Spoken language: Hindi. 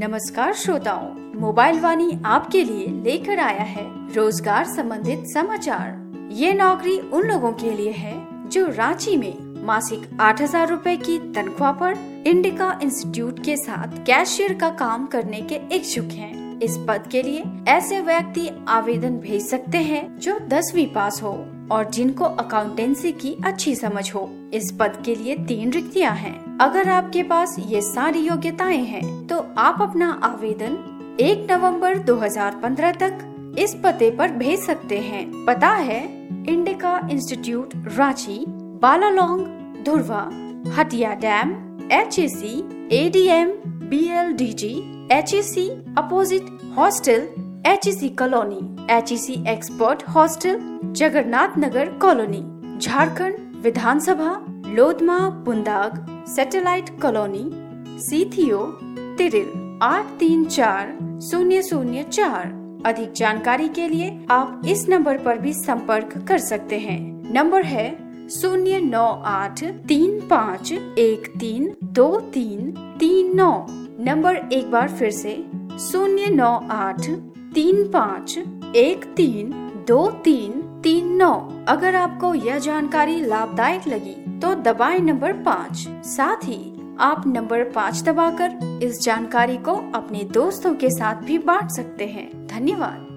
नमस्कार श्रोताओं, मोबाइल वाणी आपके लिए लेकर आया है रोजगार संबंधित समाचार। ये नौकरी उन लोगों के लिए है जो रांची में मासिक 8,000 रूपए की तनख्वाह पर इंडिका इंस्टीट्यूट के साथ कैशियर का काम करने के इच्छुक हैं। इस पद के लिए ऐसे व्यक्ति आवेदन भेज सकते हैं जो 10वीं पास हो और जिनको अकाउंटेंसी की अच्छी समझ हो। इस पद के लिए 3 रिक्तियां हैं। अगर आपके पास ये सारी योग्यताएं हैं, तो आप अपना आवेदन 1 नवंबर 2015 तक इस पते पर भेज सकते हैं। पता है Indica institute Ranchi, Balalong, Dhurwa, Hatia dam, HAC, ADM, BLDG, HAC opposite hostel, HAC colony, HAC expert hostel, Jagannath Nagar colony, Jharkhand विधानसभा, लोधमा बुंदाग सैटेलाइट कॉलोनी, सीथियो तिरिल 834004। अधिक जानकारी के लिए आप इस नंबर पर भी संपर्क कर सकते हैं। नंबर है 09835132339। नंबर एक बार फिर से 09835132339। अगर आपको यह जानकारी लाभदायक लगी तो दबाएं नंबर 5। साथ ही आप नंबर 5 दबाकर इस जानकारी को अपने दोस्तों के साथ भी बांट सकते हैं। धन्यवाद।